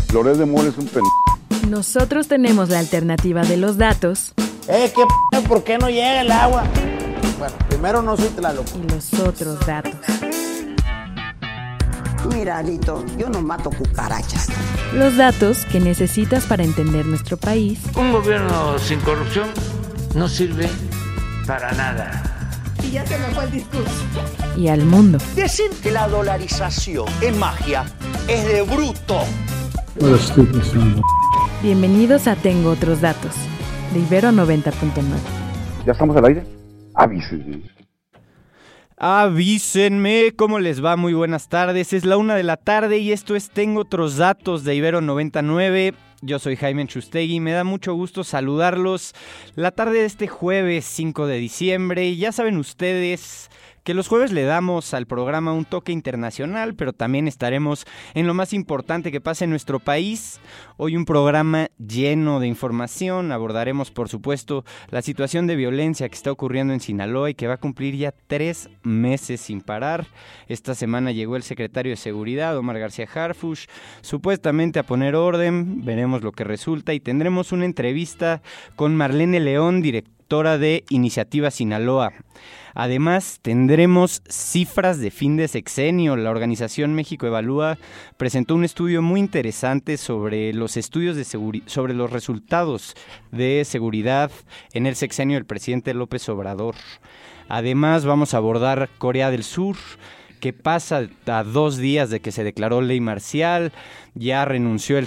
Loret de Mola es un Nosotros tenemos la alternativa de los datos. ¿Por qué no llega el agua? Bueno, primero no soy Tlaloc. Y los otros datos. Mira, Alito, yo no mato cucarachas. Los datos que necesitas para entender nuestro país. Un gobierno sin corrupción no sirve para nada. Y ya se me fue el discurso. Y al mundo. Decir que la dolarización es magia es de bruto. Bienvenidos a Tengo Otros Datos, de Ibero 90.9. ¿Ya estamos al aire? Avísenme. Avísenme, ¿cómo les va? Muy buenas tardes, es la 1:00 p.m. y esto es Tengo Otros Datos de Ibero 99. Yo soy Jaime Enchustegui y me da mucho gusto saludarlos la tarde de este jueves 5 de diciembre. Y ya saben ustedes que los jueves le damos al programa un toque internacional, pero también estaremos en lo más importante que pasa en nuestro país. Hoy un programa lleno de información. Abordaremos, por supuesto, la situación de violencia que está ocurriendo en Sinaloa y que va a cumplir ya 3 meses sin parar. Esta semana llegó el secretario de Seguridad, Omar García Harfuch, supuestamente a poner orden. Veremos lo que resulta y tendremos una entrevista con Marlene León, directora de Iniciativa Sinaloa. Además, tendremos cifras de fin de sexenio. La organización México Evalúa presentó un estudio muy interesante sobre los estudios de sobre los resultados de seguridad en el sexenio del presidente López Obrador. Además, vamos a abordar Corea del Sur, que pasa a 2 días de que se declaró ley marcial. Ya renunció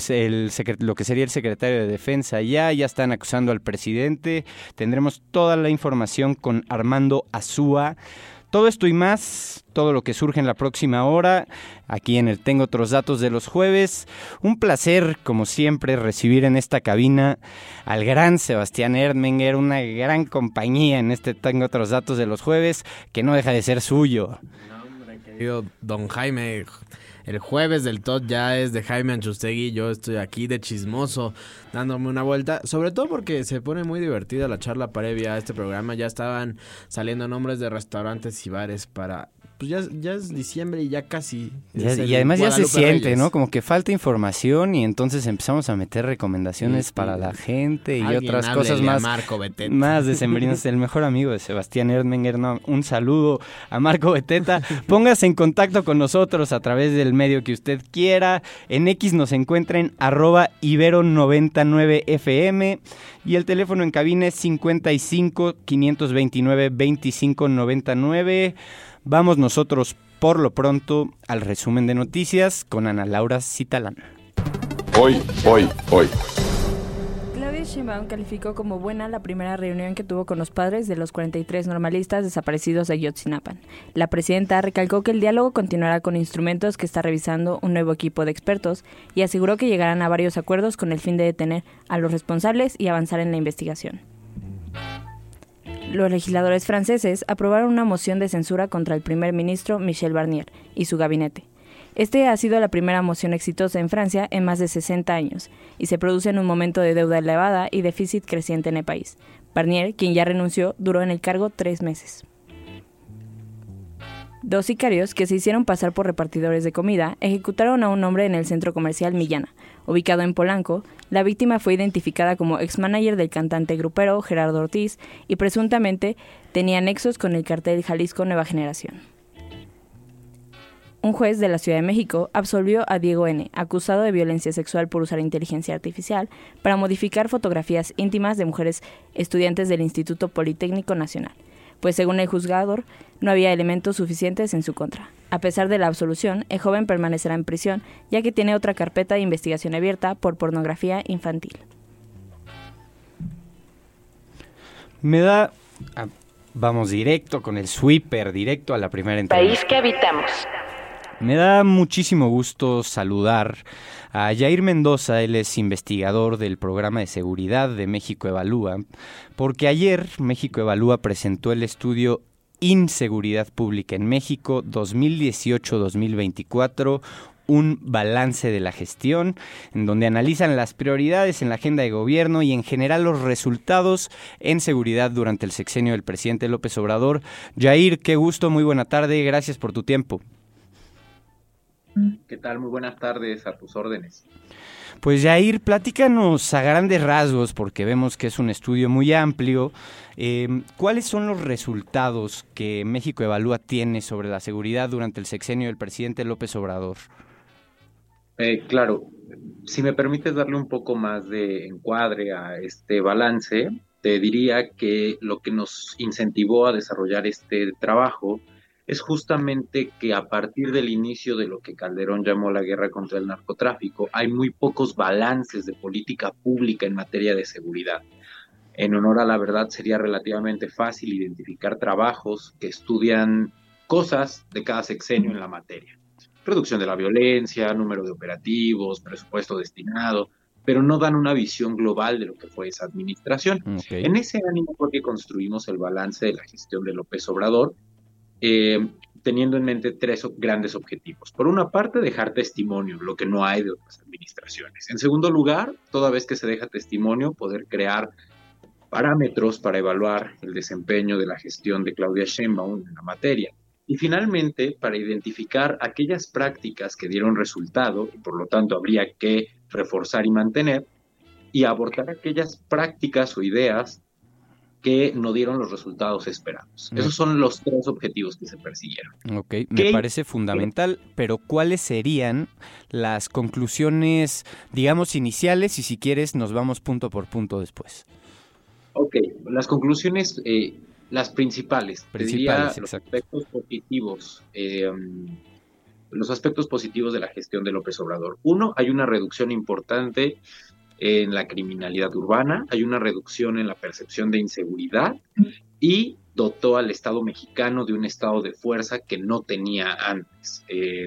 lo que sería el secretario de Defensa, ya están acusando al presidente. Tendremos toda la información con Armando Azúa. Todo esto y más, todo lo que surge en la próxima hora, aquí en el Tengo Otros Datos de los jueves. Un placer, como siempre, recibir en esta cabina al gran Sebastián Erdmenger, una gran compañía en este Tengo Otros Datos de los jueves, que no deja de ser suyo. Querido don Jaime, el jueves del TOT ya es de Jaime Enchustegui. Yo estoy aquí de chismoso dándome una vuelta, sobre todo porque se pone muy divertida la charla previa a este programa. Ya estaban saliendo nombres de restaurantes y bares para... Pues ya es diciembre y ya casi... Y además ya se siente, ¿no? Como que falta información y entonces empezamos a meter recomendaciones para la gente y otras cosas más. Marco Beteta. Más decembrinas. El mejor amigo de Sebastián Erdmenger. No, un saludo a Marco Beteta. Póngase en contacto con nosotros a través del medio que usted quiera. En X nos encuentra en @Ibero99FM y el teléfono en cabina es 55 529 2599. Vamos nosotros, por lo pronto, al resumen de noticias con Ana Laura Citalán. Hoy. Claudia Sheinbaum calificó como buena la primera reunión que tuvo con los padres de los 43 normalistas desaparecidos de Ayotzinapan. La presidenta recalcó que el diálogo continuará con instrumentos que está revisando un nuevo equipo de expertos y aseguró que llegarán a varios acuerdos con el fin de detener a los responsables y avanzar en la investigación. Los legisladores franceses aprobaron una moción de censura contra el primer ministro Michel Barnier y su gabinete. Este ha sido la primera moción exitosa en Francia en más de 60 años y se produce en un momento de deuda elevada y déficit creciente en el país. Barnier, quien ya renunció, duró en el cargo 3 meses. 2 sicarios que se hicieron pasar por repartidores de comida ejecutaron a un hombre en el centro comercial Millana, ubicado en Polanco. La víctima fue identificada como ex-manager del cantante grupero Gerardo Ortiz y presuntamente tenía nexos con el cartel Jalisco Nueva Generación. Un juez de la Ciudad de México absolvió a Diego N., acusado de violencia sexual por usar inteligencia artificial para modificar fotografías íntimas de mujeres estudiantes del Instituto Politécnico Nacional, pues según el juzgador no había elementos suficientes en su contra. A pesar de la absolución, el joven permanecerá en prisión, ya que tiene otra carpeta de investigación abierta por pornografía infantil. Vamos directo con el sweeper, directo a la primera entrevista. País que habitamos. Me da muchísimo gusto saludar a Jair Mendoza. Él es investigador del programa de seguridad de México Evalúa, porque ayer México Evalúa presentó el estudio Inseguridad Pública en México 2018-2024, un balance de la gestión, en donde analizan las prioridades en la agenda de gobierno y en general los resultados en seguridad durante el sexenio del presidente López Obrador. Jair, qué gusto, muy buena tarde, gracias por tu tiempo. ¿Qué tal? Muy buenas tardes, a tus órdenes. Pues Jair, platícanos a grandes rasgos, porque vemos que es un estudio muy amplio. ¿Cuáles son los resultados que México Evalúa tiene sobre la seguridad durante el sexenio del presidente López Obrador? Claro, si me permites darle un poco más de encuadre a este balance, te diría que lo que nos incentivó a desarrollar este trabajo es justamente que a partir del inicio de lo que Calderón llamó la guerra contra el narcotráfico, hay muy pocos balances de política pública en materia de seguridad. En honor a la verdad, sería relativamente fácil identificar trabajos que estudian cosas de cada sexenio en la materia. Reducción de la violencia, número de operativos, presupuesto destinado, pero no dan una visión global de lo que fue esa administración. Okay. En ese ánimo fue que construimos el balance de la gestión de López Obrador, teniendo en mente tres grandes objetivos. Por una parte, dejar testimonio, lo que no hay de otras administraciones. En segundo lugar, toda vez que se deja testimonio, poder crear parámetros para evaluar el desempeño de la gestión de Claudia Sheinbaum en la materia. Y finalmente, para identificar aquellas prácticas que dieron resultado y por lo tanto habría que reforzar y mantener, y abortar aquellas prácticas o ideas que no dieron los resultados esperados. Esos son los tres objetivos que se persiguieron. Ok, me parece fundamental, pero ¿cuáles serían las conclusiones, digamos, iniciales? Y si quieres, nos vamos punto por punto después. Ok, las conclusiones, las principales, diría, los aspectos positivos, los aspectos positivos de la gestión de López Obrador. Uno, hay una reducción importante en la criminalidad urbana, hay una reducción en la percepción de inseguridad y dotó al Estado mexicano de un estado de fuerza que no tenía antes.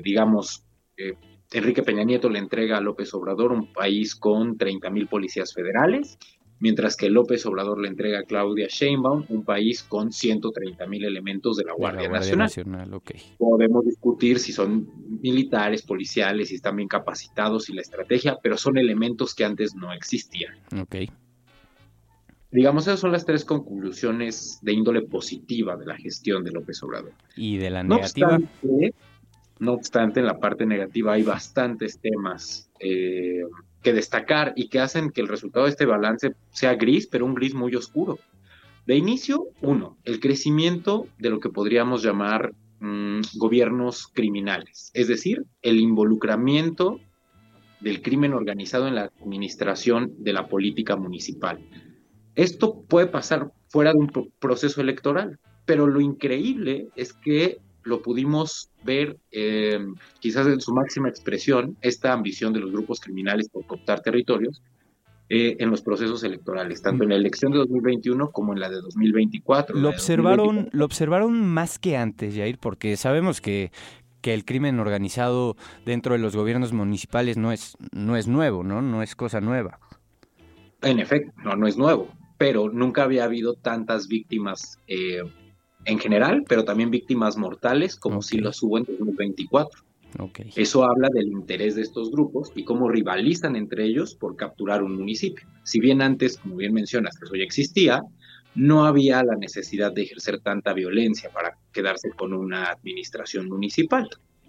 Enrique Peña Nieto le entrega a López Obrador un país con 30,000 policías federales, mientras que López Obrador le entrega a Claudia Sheinbaum un país con 130,000 elementos de la Guardia Nacional. Okay. Podemos discutir si son militares, policiales, si están bien capacitados y la estrategia, pero son elementos que antes no existían. Okay. Digamos, esas son las tres conclusiones de índole positiva de la gestión de López Obrador. ¿Y de la negativa? No obstante, en la parte negativa hay bastantes temas que destacar y que hacen que el resultado de este balance sea gris, pero un gris muy oscuro. De inicio, el crecimiento de lo que podríamos llamar gobiernos criminales, es decir, el involucramiento del crimen organizado en la administración de la política municipal. Esto puede pasar fuera de un proceso electoral, pero lo increíble es que lo pudimos ver quizás en su máxima expresión, esta ambición de los grupos criminales por cooptar territorios en los procesos electorales, tanto en la elección de 2021 como en la de 2024. Lo observaron más que antes, Jair, porque sabemos que el crimen organizado dentro de los gobiernos municipales no es nuevo, ¿no? No es cosa nueva. En efecto, no es nuevo, pero nunca había habido tantas víctimas en general, pero también víctimas mortales, como si las hubo en 2024. Okay. Eso habla del interés de estos grupos y cómo rivalizan entre ellos por capturar un municipio. Si bien antes, como bien mencionas, eso ya existía, no había la necesidad de ejercer tanta violencia para quedarse con una administración municipal.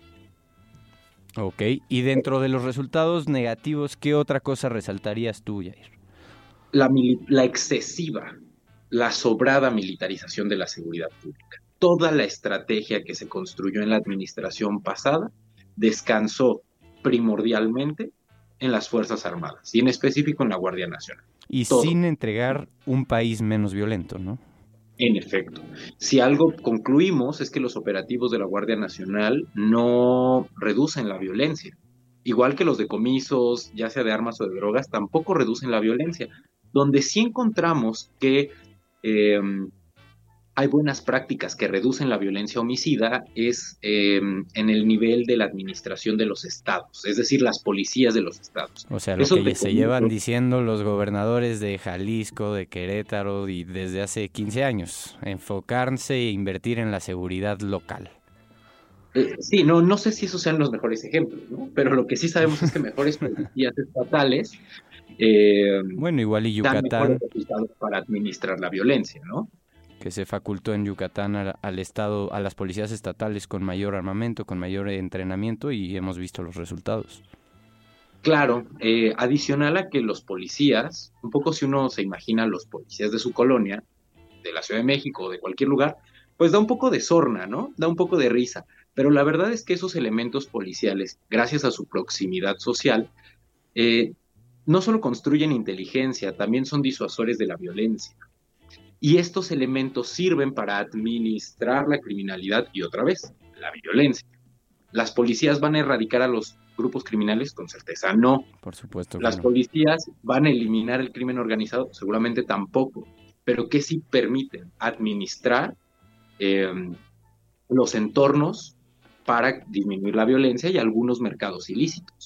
Ok, y dentro de los resultados negativos, ¿qué otra cosa resaltarías tú, Jair? La excesiva, la sobrada militarización de la seguridad pública. Toda la estrategia que se construyó en la administración pasada descansó primordialmente en las Fuerzas Armadas y en específico en la Guardia Nacional. Y sin entregar un país menos violento, ¿no? En efecto. Si algo concluimos es que los operativos de la Guardia Nacional no reducen la violencia. Igual que los decomisos, ya sea de armas o de drogas, tampoco reducen la violencia. Donde sí encontramos que hay buenas prácticas que reducen la violencia homicida es en el nivel de la administración de los estados, es decir, las policías de los estados. O sea, lo que se llevan diciendo los gobernadores de Jalisco, de Querétaro y desde hace 15 años, enfocarse e invertir en la seguridad local. Sí, no sé si esos sean los mejores ejemplos, ¿no? Pero lo que sí sabemos es que mejores policías estatales bueno, igual y Yucatán dan mejores resultados para administrar la violencia, ¿no? que se facultó en Yucatán al Estado, a las policías estatales con mayor armamento, con mayor entrenamiento, y hemos visto los resultados. Claro, adicional a que los policías, un poco si uno se imagina los policías de su colonia, de la Ciudad de México o de cualquier lugar, pues da un poco de sorna, ¿no? Da un poco de risa. Pero la verdad es que esos elementos policiales, gracias a su proximidad social, no solo construyen inteligencia, también son disuasores de la violencia. Y estos elementos sirven para administrar la criminalidad y, otra vez, la violencia. ¿Las policías van a erradicar a los grupos criminales? Con certeza no. Por supuesto que ¿Las no. policías van a eliminar el crimen organizado? Seguramente tampoco. Pero que sí permiten administrar los entornos para disminuir la violencia y algunos mercados ilícitos.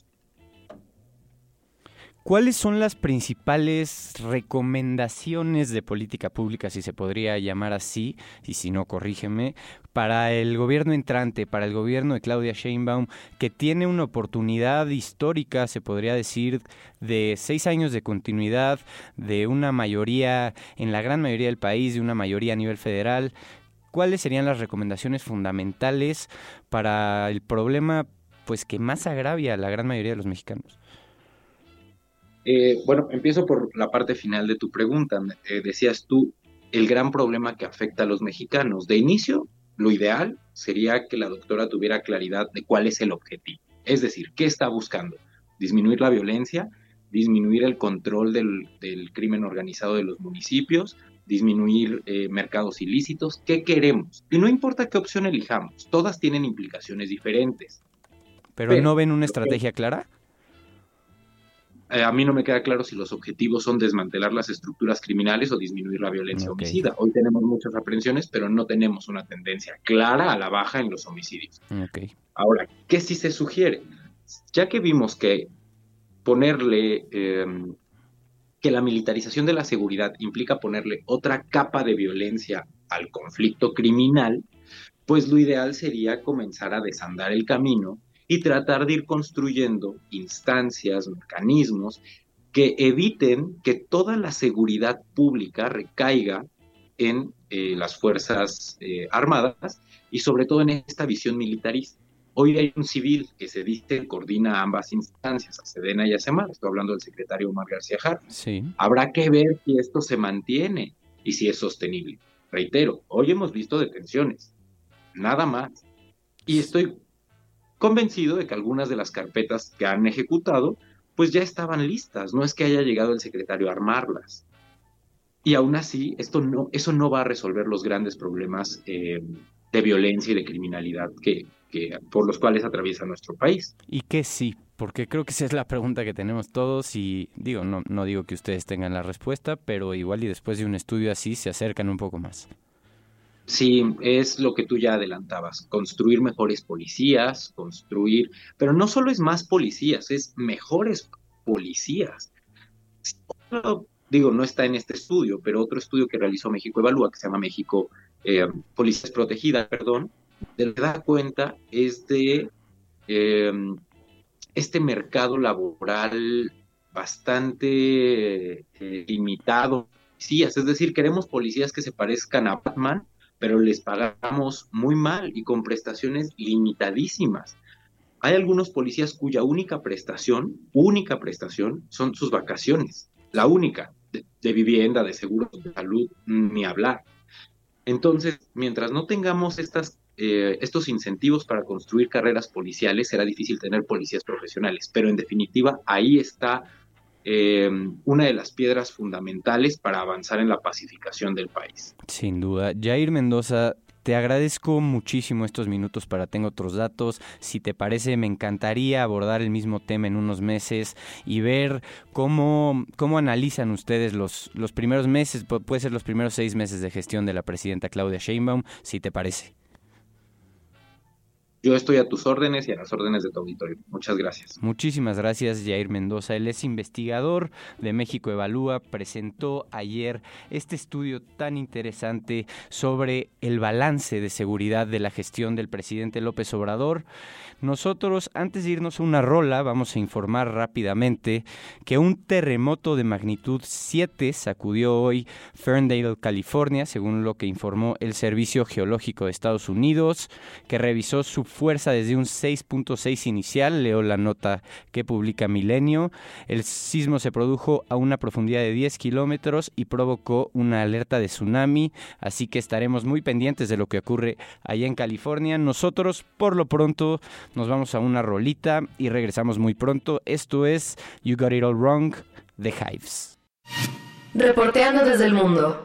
¿Cuáles son las principales recomendaciones de política pública, si se podría llamar así, y si no, corrígeme, para el gobierno entrante, para el gobierno de Claudia Sheinbaum, que tiene una oportunidad histórica, se podría decir, de 6 años de continuidad, de una mayoría en la gran mayoría del país, de una mayoría a nivel federal? ¿Cuáles serían las recomendaciones fundamentales para el problema, pues, que más agravia a la gran mayoría de los mexicanos? Bueno, empiezo por la parte final de tu pregunta. Decías tú, el gran problema que afecta a los mexicanos. De inicio, lo ideal sería que la doctora tuviera claridad de cuál es el objetivo. Es decir, ¿qué está buscando? ¿Disminuir la violencia? ¿Disminuir el control del crimen organizado de los municipios? ¿Disminuir mercados ilícitos? ¿Qué queremos? Y no importa qué opción elijamos, todas tienen implicaciones diferentes. ¿Pero no ven una estrategia clara? A mí no me queda claro si los objetivos son desmantelar las estructuras criminales o disminuir la violencia homicida. Hoy tenemos muchas aprehensiones, pero no tenemos una tendencia clara a la baja en los homicidios. Ahora, ¿qué sí se sugiere? Ya que vimos que que la militarización de la seguridad implica ponerle otra capa de violencia al conflicto criminal, pues lo ideal sería comenzar a desandar el camino y tratar de ir construyendo instancias, mecanismos que eviten que toda la seguridad pública recaiga en las Fuerzas Armadas y sobre todo en esta visión militarista. Hoy hay un civil que se dice coordina ambas instancias, a Sedena y a Semar. Estoy hablando del secretario Omar García Harfuch. Sí. Habrá que ver si esto se mantiene y si es sostenible. Reitero, hoy hemos visto detenciones, nada más. Y estoy convencido de que algunas de las carpetas que han ejecutado, pues ya estaban listas, no es que haya llegado el secretario a armarlas. Y aún así, eso no va a resolver los grandes problemas de violencia y de criminalidad por los cuales atraviesa nuestro país. ¿Y qué sí? Porque creo que esa es la pregunta que tenemos todos y no digo que ustedes tengan la respuesta, pero igual y después de un estudio así se acercan un poco más. Sí, es lo que tú ya adelantabas, construir mejores policías, pero no solo es más policías, es mejores policías. No está en este estudio, pero otro estudio que realizó México Evalúa, que se llama México Policías Protegidas, de lo que da cuenta es de este mercado laboral bastante limitado. Es decir, queremos policías que se parezcan a Batman, pero les pagamos muy mal y con prestaciones limitadísimas. Hay algunos policías cuya única prestación son sus vacaciones, la única, de vivienda, de seguros de salud, ni hablar. Entonces, mientras no tengamos estos incentivos para construir carreras policiales, será difícil tener policías profesionales, pero en definitiva ahí está una de las piedras fundamentales para avanzar en la pacificación del país. Sin duda. Jair Mendoza, te agradezco muchísimo estos minutos para Tengo Otros Datos. Si te parece, me encantaría abordar el mismo tema en unos meses y ver cómo analizan ustedes los primeros meses, puede ser los primeros 6 meses de gestión de la presidenta Claudia Sheinbaum, si te parece. Yo estoy a tus órdenes y a las órdenes de tu auditorio. Muchas gracias. Muchísimas gracias, Jair Mendoza. Él es investigador de México Evalúa. Presentó ayer este estudio tan interesante sobre el balance de seguridad de la gestión del presidente López Obrador. Nosotros, antes de irnos a una rola, vamos a informar rápidamente que un terremoto de magnitud 7 sacudió hoy Ferndale, California, según lo que informó el Servicio Geológico de Estados Unidos, que revisó su fuerza desde un 6.6 inicial. Leo la nota que publica Milenio. El sismo se produjo a una profundidad de 10 kilómetros y provocó una alerta de tsunami, así que estaremos muy pendientes de lo que ocurre allá en California. Nosotros, por lo pronto, nos vamos a una rolita y regresamos muy pronto. Esto es You Got It All Wrong, The Hives. Reporteando desde el mundo.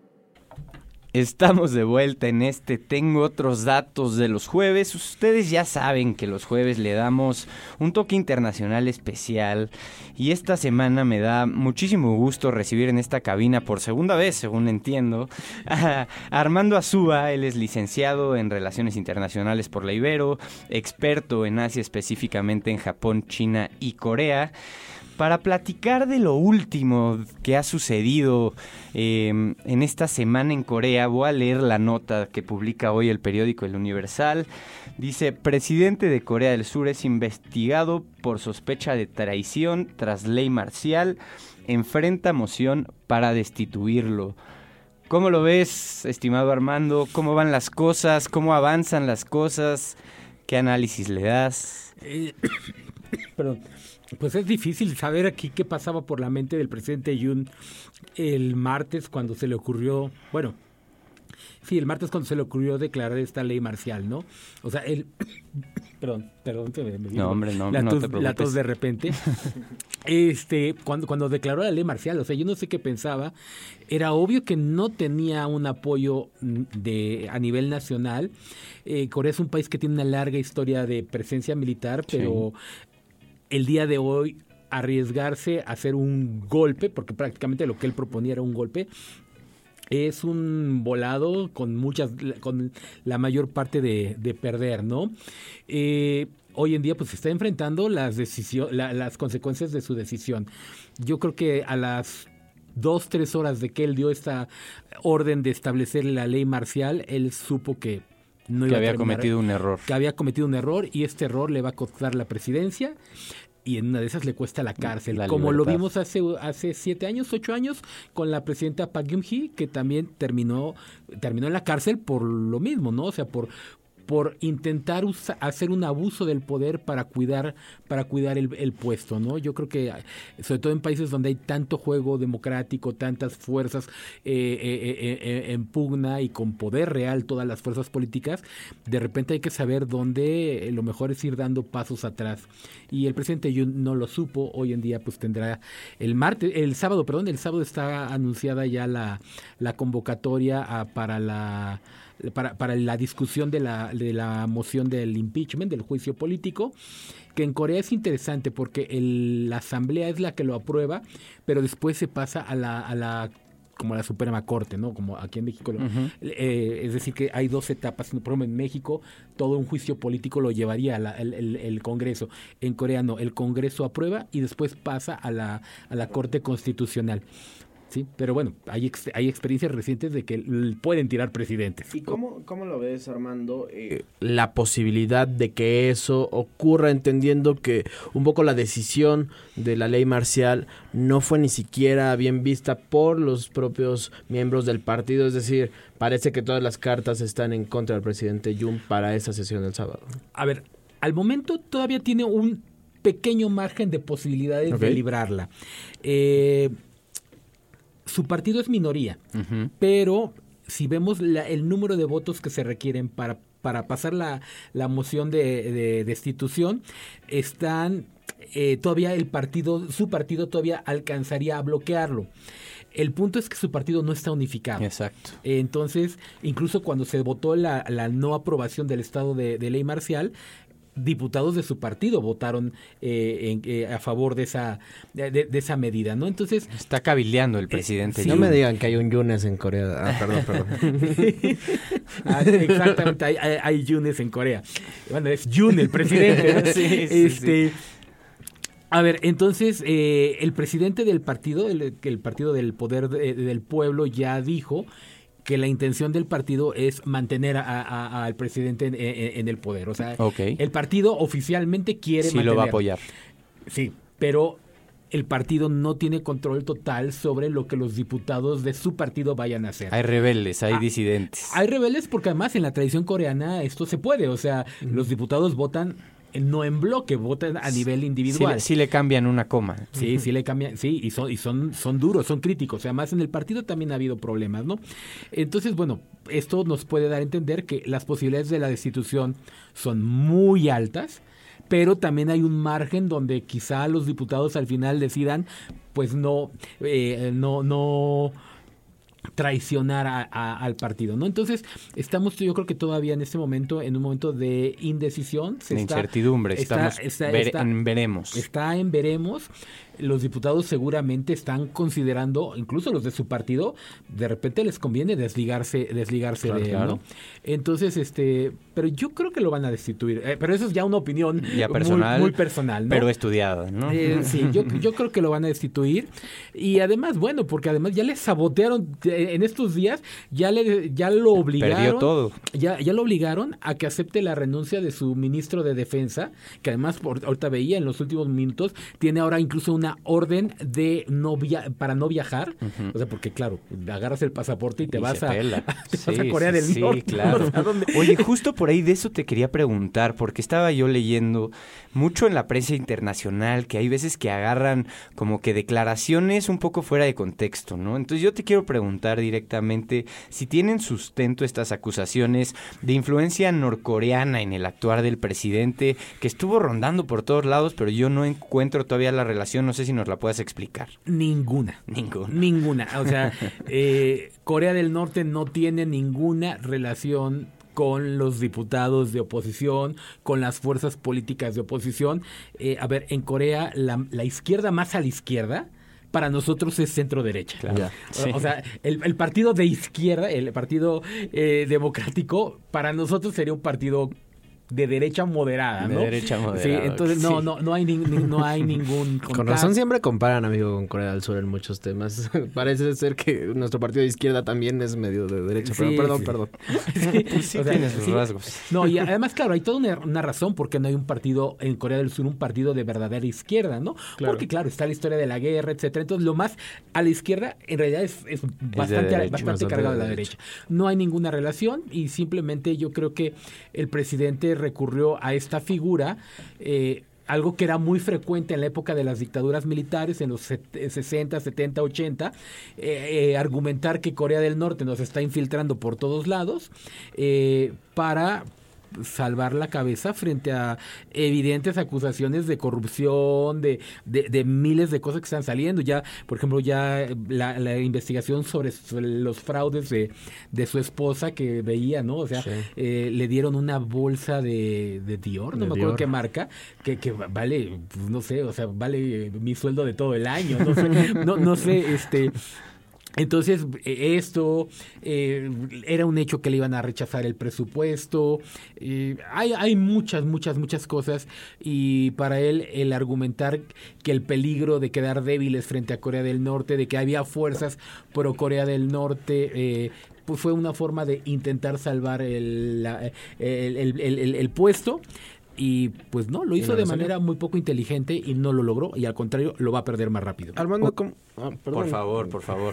Estamos de vuelta en Tengo Otros Datos de los jueves. Ustedes ya saben que los jueves le damos un toque internacional especial y esta semana me da muchísimo gusto recibir en esta cabina por segunda vez, según entiendo, a Armando Azúa. Él es licenciado en Relaciones Internacionales por la Ibero, experto en Asia, específicamente en Japón, China y Corea, para platicar de lo último que ha sucedido en esta semana en Corea. Voy a leer la nota que publica hoy el periódico El Universal. Dice: presidente de Corea del Sur es investigado por sospecha de traición tras ley marcial, enfrenta moción para destituirlo. ¿Cómo lo ves, estimado Armando? ¿Cómo van las cosas? ¿Cómo avanzan las cosas? ¿Qué análisis le das? Perdón. Pues es difícil saber aquí qué pasaba por la mente del presidente Yoon el martes cuando se le ocurrió, el martes cuando se le ocurrió declarar esta ley marcial, ¿no? O sea, él... Perdón, no, hombre, no te preocupes. La tos de repente. Cuando declaró la ley marcial, o sea, yo no sé qué pensaba. Era obvio que no tenía un apoyo a nivel nacional. Corea es un país que tiene una larga historia de presencia militar, pero... Sí. El día de hoy arriesgarse a hacer un golpe, porque prácticamente lo que él proponía era un golpe, es un volado con la mayor parte de perder, ¿no? Hoy en día pues se está enfrentando las consecuencias de su decisión. Yo creo que a las 2-3 horas de que él dio esta orden de establecer la ley marcial, él supo que no iba a terminar, que había cometido un error y este error le va a costar la presidencia y en una de esas le cuesta la cárcel, como lo vimos hace 7 años, 8 años con la presidenta Park Geun-hye, que también terminó en la cárcel por lo mismo, ¿no? O sea, por intentar hacer un abuso del poder para cuidar el puesto, ¿no? Yo creo que, sobre todo en países donde hay tanto juego democrático, tantas fuerzas en pugna y con poder real, todas las fuerzas políticas, de repente hay que saber dónde lo mejor es ir dando pasos atrás. Y el presidente Yoon no lo supo. Hoy en día pues tendrá el sábado está anunciada ya la convocatoria para la discusión de la moción del impeachment, del juicio político, que en Corea es interesante porque la asamblea es la que lo aprueba, pero después se pasa como a la Suprema Corte, ¿no? Como aquí en México. Uh-huh. Es decir, que hay 2 etapas. Por ejemplo, en México todo un juicio político lo llevaría el Congreso. En Corea no, el Congreso aprueba y después pasa a la Corte Constitucional. Sí, pero bueno, hay experiencias recientes de que pueden tirar presidentes. ¿Y cómo lo ves, Armando? La posibilidad de que eso ocurra, entendiendo que un poco la decisión de la ley marcial no fue ni siquiera bien vista por los propios miembros del partido, es decir, parece que todas las cartas están en contra del presidente Yoon para esa sesión del sábado. A ver, al momento todavía tiene un pequeño margen de posibilidades de librarla. Su partido es minoría, uh-huh, pero si vemos el número de votos que se requieren para pasar la moción de destitución, están todavía su partido todavía alcanzaría a bloquearlo. El punto es que su partido no está unificado. Exacto. Entonces, incluso cuando se votó la no aprobación del estado de ley marcial, diputados de su partido votaron a favor de esa medida, ¿no? Entonces está cabildeando el presidente. Sí. No me digan que hay un Yunes en Corea. Perdón. Exactamente, hay Yunes en Corea. Bueno, es Yoon el presidente, ¿no? Sí. A ver, entonces el presidente del partido, el partido del poder del pueblo, ya dijo que la intención del partido es mantener al presidente en el poder. O sea, el partido oficialmente quiere mantener. Sí, lo va a apoyar. Sí, pero el partido no tiene control total sobre lo que los diputados de su partido vayan a hacer. Hay rebeldes, hay disidentes. Hay rebeldes porque además en la tradición coreana esto se puede. O sea, los diputados votan no en bloque, votan a nivel individual. Sí le cambian una coma. Sí le cambian, sí, y son duros, son críticos. Además, en el partido también ha habido problemas, ¿no? Entonces, bueno, esto nos puede dar a entender que las posibilidades de la destitución son muy altas, pero también hay un margen donde quizá los diputados al final decidan, pues no traicionar al partido, ¿no? Entonces, estamos, yo creo que todavía en este momento, en un momento de indecisión. De incertidumbre, estamos en veremos. Está en veremos. Los diputados seguramente están considerando, incluso los de su partido, de repente les conviene desligarse de él, ¿no? Entonces, pero yo creo que lo van a destituir. Pero eso es ya una opinión ya personal, muy personal, ¿no? Pero estudiada, ¿no? Sí, yo creo que lo van a destituir. Y además, bueno, porque además ya le sabotearon en estos días, ya lo obligaron. Perdió todo. Ya lo obligaron a que acepte la renuncia de su ministro de Defensa, que además ahorita veía en los últimos minutos, tiene ahora incluso una orden de para no viajar. Uh-huh. O sea, porque claro, agarras el pasaporte y te vas a Corea del Norte. Sí, claro. Oye, justo por ahí de eso te quería preguntar, porque estaba yo leyendo mucho en la prensa internacional que hay veces que agarran como que declaraciones un poco fuera de contexto, ¿no? Entonces yo te quiero preguntar directamente si tienen sustento estas acusaciones de influencia norcoreana en el actuar del presidente, que estuvo rondando por todos lados, pero yo no encuentro todavía la relación. No sé si nos la puedas explicar. Ninguna. O sea, Corea del Norte no tiene ninguna relación con los diputados de oposición, con las fuerzas políticas de oposición. A ver, en Corea la izquierda más a la izquierda para nosotros es centro derecha. Claro. Sí. O sea, el partido de izquierda, el partido democrático, para nosotros sería un partido de derecha moderada, ¿no? De derecha moderada. Sí, entonces no hay ningún Con razón siempre comparan, amigo, con Corea del Sur en muchos temas. Parece ser que nuestro partido de izquierda también es medio de derecha, sí, pero perdón. Sí, tiene sus rasgos. No, y además, claro, hay toda una razón por qué no hay un partido en Corea del Sur, un partido de verdadera izquierda, ¿no? Claro. Porque, claro, está la historia de la guerra, etcétera. Entonces, lo más a la izquierda, en realidad, es bastante cargado de la derecha. No hay ninguna relación y simplemente yo creo que el presidente recurrió a esta figura, algo que era muy frecuente en la época de las dictaduras militares, en los 60, 70, 80, argumentar que Corea del Norte nos está infiltrando por todos lados, para salvar la cabeza frente a evidentes acusaciones de corrupción, de miles de cosas que están saliendo. Ya, por ejemplo, ya la investigación sobre los fraudes de su esposa que veía, ¿no? O sea, sí. Le dieron una bolsa de Dior, no me acuerdo qué marca, que vale, pues, no sé, o sea, vale mi sueldo de todo el año, no sé, Entonces, esto era un hecho que le iban a rechazar el presupuesto. Hay muchas cosas. Y para él, el argumentar que el peligro de quedar débiles frente a Corea del Norte, de que había fuerzas pro Corea del Norte, pues fue una forma de intentar salvar el puesto. Y pues no, lo hizo de manera muy poco inteligente y no lo logró, y al contrario lo va a perder más rápido. Armando, por favor.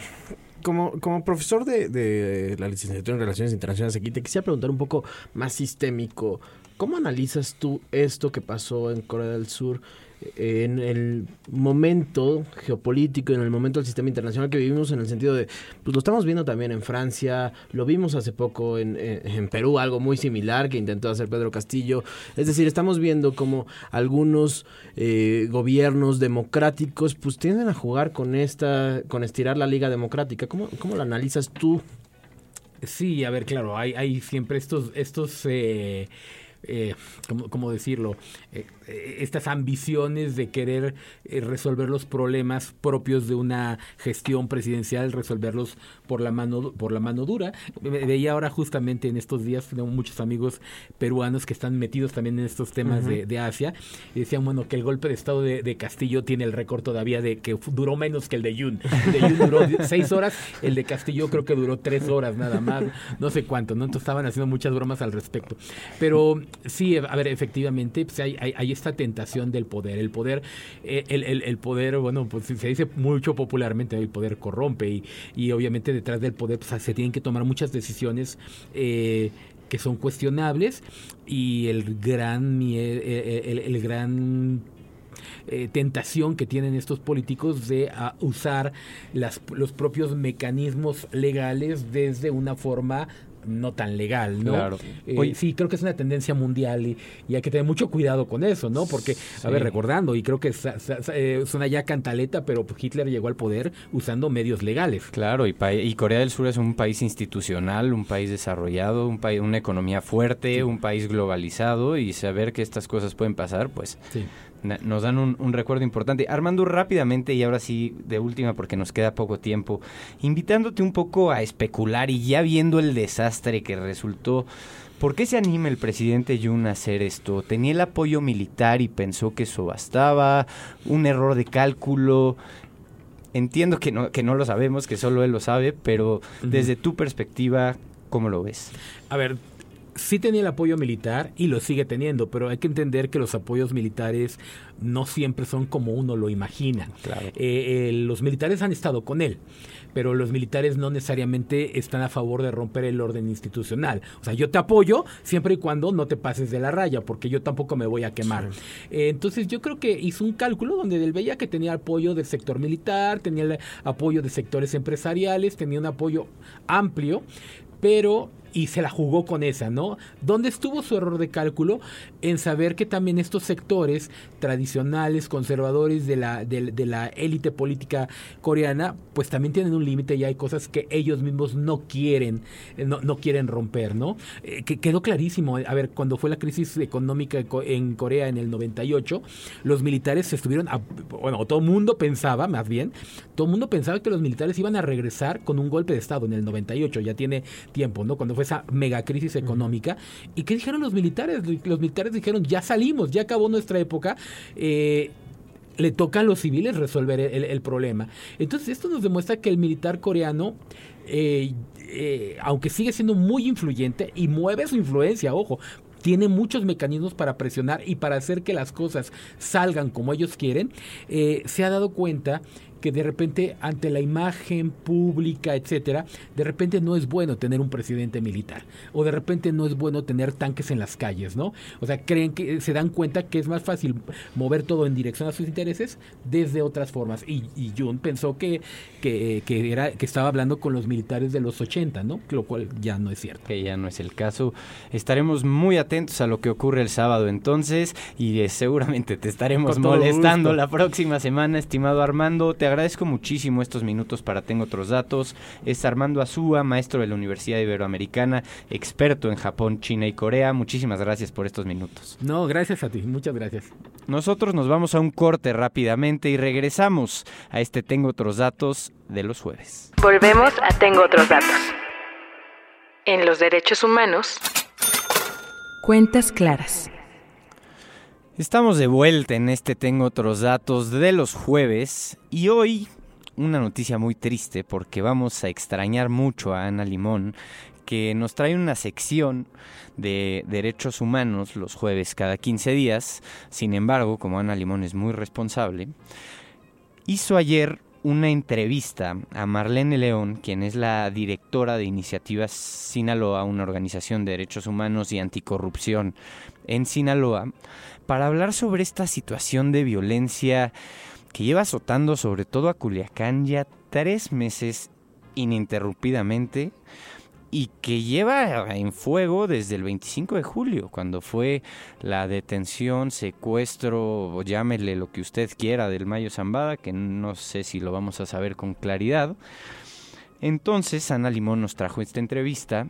Como profesor de la licenciatura en Relaciones Internacionales aquí, te quisiera preguntar un poco más sistémico. ¿Cómo analizas tú esto que pasó en Corea del Sur en el momento geopolítico, en el momento del sistema internacional que vivimos, en el sentido de, pues lo estamos viendo también en Francia, lo vimos hace poco en Perú, algo muy similar que intentó hacer Pedro Castillo? Es decir, estamos viendo como algunos gobiernos democráticos pues tienden a jugar con estirar la liga democrática. ¿Cómo lo analizas tú? Sí, a ver, claro, hay siempre estos ¿cómo decirlo? Estas ambiciones de querer resolver los problemas propios de una gestión presidencial, resolverlos por la mano dura. Veía ahora justamente en estos días, tengo muchos amigos peruanos que están metidos también en estos temas de Asia, y decían, bueno, que el golpe de estado de Castillo tiene el récord todavía de que duró menos que el de Yun. El de Yun duró 6 horas, el de Castillo creo que duró 3 horas nada más, no sé cuánto, ¿no? Entonces estaban haciendo muchas bromas al respecto. Pero sí, a ver, efectivamente, pues hay esta tentación del poder. El poder, bueno, pues se dice mucho popularmente, el poder corrompe, y obviamente detrás del poder pues, se tienen que tomar muchas decisiones que son cuestionables, y el gran tentación que tienen estos políticos de usar los propios mecanismos legales desde una forma no tan legal, ¿no? Claro. Sí, creo que es una tendencia mundial, y hay que tener mucho cuidado con eso, ¿no? Porque, a ver, recordando, y creo que suena ya cantaleta, pero Hitler llegó al poder usando medios legales. Claro, y Corea del Sur es un país institucional, un país desarrollado, una economía fuerte, un país globalizado, y saber que estas cosas pueden pasar, pues... Sí. Nos dan un recuerdo importante. Armando, rápidamente, y ahora sí, de última, porque nos queda poco tiempo, invitándote un poco a especular, y ya viendo el desastre que resultó, ¿por qué se anima el presidente Yoon a hacer esto? ¿Tenía el apoyo militar y pensó que eso bastaba? ¿Un error de cálculo? Entiendo que no lo sabemos, que solo él lo sabe, pero desde tu perspectiva, ¿cómo lo ves? A ver, sí tenía el apoyo militar y lo sigue teniendo, pero hay que entender que los apoyos militares no siempre son como uno lo imagina. Claro. Los militares han estado con él, pero los militares no necesariamente están a favor de romper el orden institucional. O sea, yo te apoyo siempre y cuando no te pases de la raya, porque yo tampoco me voy a quemar. Sí. Entonces yo creo que hizo un cálculo donde él veía que tenía apoyo del sector militar, tenía el apoyo de sectores empresariales, tenía un apoyo amplio, y se la jugó con esa, ¿no? ¿Dónde estuvo su error de cálculo? En saber que también estos sectores tradicionales, conservadores de la élite política coreana, pues también tienen un límite, y hay cosas que ellos mismos no quieren romper, ¿no? Que quedó clarísimo. A ver, cuando fue la crisis económica en Corea en el 98, los militares estuvieron, todo el mundo pensaba que los militares iban a regresar con un golpe de estado en el 98, ya tiene tiempo, ¿no? Cuando fue esa mega crisis económica. ¿Y qué dijeron los militares? Los militares dijeron, ya salimos, ya acabó nuestra época, le toca a los civiles resolver el problema. Entonces esto nos demuestra que el militar coreano, aunque sigue siendo muy influyente y mueve su influencia, ojo, tiene muchos mecanismos para presionar y para hacer que las cosas salgan como ellos quieren, se ha dado cuenta que de repente ante la imagen pública, etcétera, de repente no es bueno tener un presidente militar, o de repente no es bueno tener tanques en las calles, ¿no? O sea, se dan cuenta que es más fácil mover todo en dirección a sus intereses desde otras formas, y Yoon pensó que estaba hablando con los militares de los 80, ¿no? Lo cual ya no es cierto. Que ya no es el caso. Estaremos muy atentos a lo que ocurre el sábado entonces, y seguramente te estaremos molestando la próxima semana, estimado Armando. Te agradezco muchísimo estos minutos para Tengo Otros Datos. Es Armando Azúa, maestro de la Universidad Iberoamericana, experto en Japón, China y Corea. Muchísimas gracias por estos minutos. No, gracias a ti, muchas gracias. Nosotros nos vamos a un corte rápidamente y regresamos a este Tengo Otros Datos de los jueves. Volvemos a Tengo Otros Datos. En los derechos humanos, cuentas claras. Estamos de vuelta en este Tengo Otros Datos de los jueves, y hoy una noticia muy triste, porque vamos a extrañar mucho a Ana Limón, que nos trae una sección de derechos humanos los jueves cada 15 días. Sin embargo, como Ana Limón es muy responsable, hizo ayer una entrevista a Marlene León, quien es la directora de Iniciativas Sinaloa, una organización de derechos humanos y anticorrupción en Sinaloa, para hablar sobre esta situación de violencia que lleva azotando sobre todo a Culiacán ya 3 meses ininterrumpidamente, y que lleva en fuego desde el 25 de julio, cuando fue la detención, secuestro, o llámele lo que usted quiera, del Mayo Zambada, que no sé si lo vamos a saber con claridad. Entonces Ana Limón nos trajo esta entrevista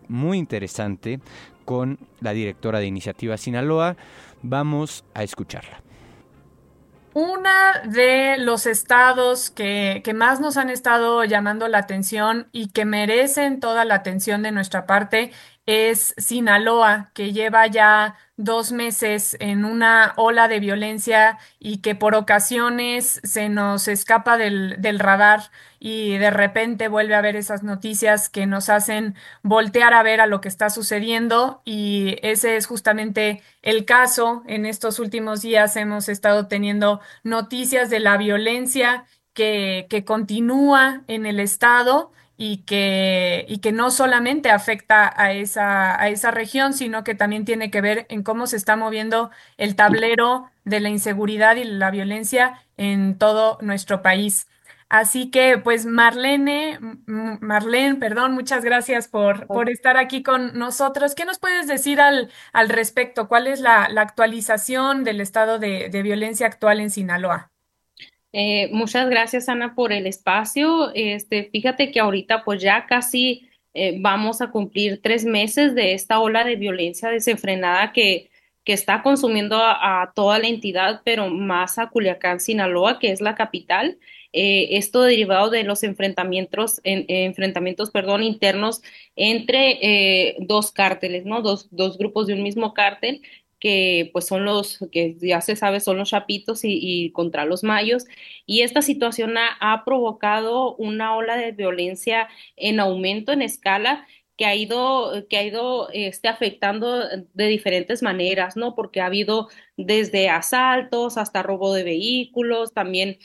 muy interesante con la directora de Iniciativa Sinaloa. Vamos a escucharla. Uno de los estados que más nos han estado llamando la atención y que merecen toda la atención de nuestra parte es Sinaloa, que lleva ya 2 meses en una ola de violencia y que por ocasiones se nos escapa del radar y de repente vuelve a ver esas noticias que nos hacen voltear a ver a lo que está sucediendo, y ese es justamente el caso. En estos últimos días hemos estado teniendo noticias de la violencia que continúa en el estado y que no solamente afecta a esa región, sino que también tiene que ver en cómo se está moviendo el tablero de la inseguridad y la violencia en todo nuestro país. Así que, pues, Marlene, perdón, muchas gracias por estar aquí con nosotros. ¿Qué nos puedes decir al respecto? ¿Cuál es la actualización del estado de violencia actual en Sinaloa? Muchas gracias, Ana, por el espacio. Fíjate que ahorita pues ya casi vamos a cumplir 3 meses de esta ola de violencia desenfrenada que está consumiendo a toda la entidad, pero más a Culiacán, Sinaloa, que es la capital. Esto derivado de los enfrentamientos, internos entre dos cárteles, ¿no? Dos grupos de un mismo cártel, que pues son los que ya se sabe son los Chapitos y contra los Mayos, y esta situación ha provocado una ola de violencia en aumento, en escala, que ha ido afectando de diferentes maneras, ¿no? Porque ha habido desde asaltos hasta robo de vehículos, también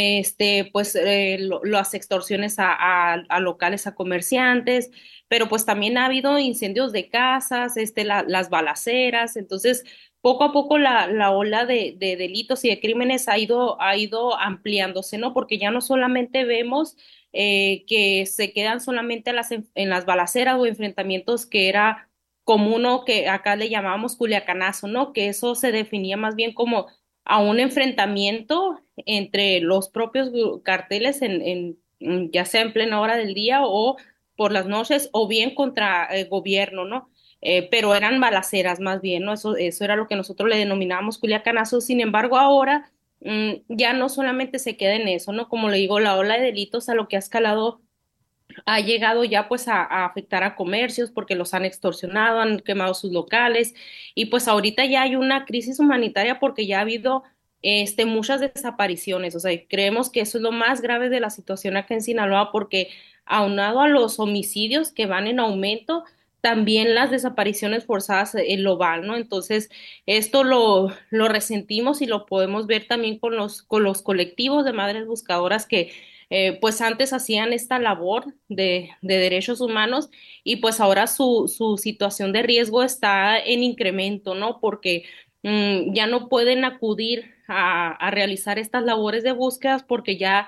las extorsiones a locales, a comerciantes, pero pues también ha habido incendios de casas, las balaceras. Entonces poco a poco la ola de delitos y de crímenes ha ido ampliándose, ¿no? Porque ya no solamente vemos que se quedan solamente en las balaceras o enfrentamientos que era común, o que acá le llamábamos culiacanazo, ¿no? Que eso se definía más bien como a un enfrentamiento entre los propios carteles ya sea en plena hora del día o por las noches, o bien contra el gobierno, ¿no? Pero eran balaceras más bien, ¿no? Eso era lo que nosotros le denominábamos culiacanazo. Sin embargo, ahora ya no solamente se queda en eso, ¿no? Como le digo, la ola de delitos a lo que ha escalado ha llegado ya pues a afectar a comercios porque los han extorsionado, han quemado sus locales, y pues ahorita ya hay una crisis humanitaria porque ya ha habido muchas desapariciones. O sea, creemos que eso es lo más grave de la situación acá en Sinaloa, porque aunado a los homicidios que van en aumento, también las desapariciones forzadas lo van, ¿no? Entonces, esto lo resentimos y lo podemos ver también con los colectivos de madres buscadoras que pues antes hacían esta labor de derechos humanos, y pues ahora su situación de riesgo está en incremento, ¿no? Porque ya no pueden acudir a realizar estas labores de búsquedas porque ya